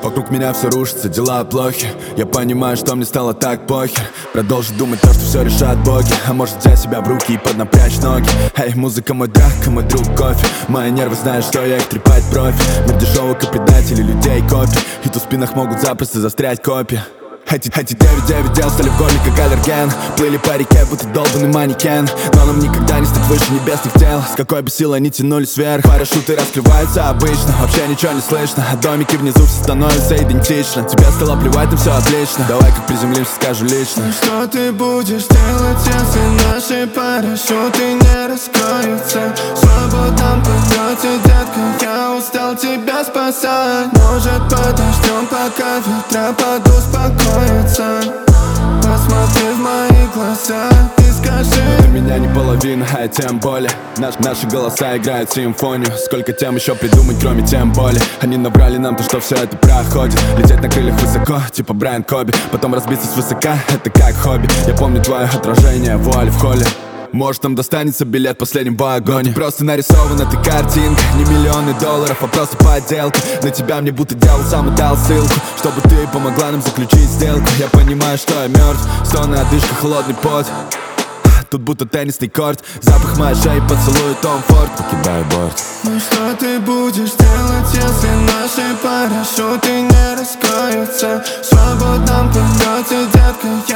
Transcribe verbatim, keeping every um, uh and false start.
Вокруг меня все рушится, дела плохи. Я понимаю, что мне стало так похер. Продолжить думать то, что все решат боги. А может взять себя в руки и поднапрячь ноги. Эй, музыка мой драка, мой друг кофе. Мои нервы знают, что я их трепать профи. Мир дешевок и предателей, людей копий. И то в спинах могут запросто застрять копья. Эти, эти девять девять дел стали в горле как аллерген. Плыли по реке, будто долбанный манекен. Но нам никогда не стать выше небесных тел. С какой бы силой они тянулись вверх. Парашюты раскрываются обычно, вообще ничего не слышно. А домики внизу все становятся идентично. Тебе стало плевать, но все отлично. Давай как приземлимся, скажу лично. Ну что ты будешь делать, если наши парашюты не раскроются? В свободном полете, детка, я устал тебя спасать. Может подождем, пока ветра подуспокоятся? Посмотри в мои глаза и скажи: ты меня не половина, а тем более Наш, Наши голоса играют симфонию. Сколько тем еще придумать, кроме тем боли. Они набрали нам то, что все это проходит. Лететь на крыльях высоко, типа Брайан Коби. Потом разбиться свысока, это как хобби. Я помню твое отражение, вуаль в холле. Может, нам достанется билет в последнем вагоне. Просто нарисована ты картинка. Не миллионы долларов, а просто подделка. На тебя мне будто дьявол сам и дал ссылку, чтобы ты помогла нам заключить сделку. Я понимаю, что я мертв. Стоны, одышка, холодный пот. Тут будто теннисный корт. Запах моей шеи, поцелуй Том Форд. Покидаю борт. Ну что ты будешь делать, если наши парашюты не раскроются? В свободном полете, детка,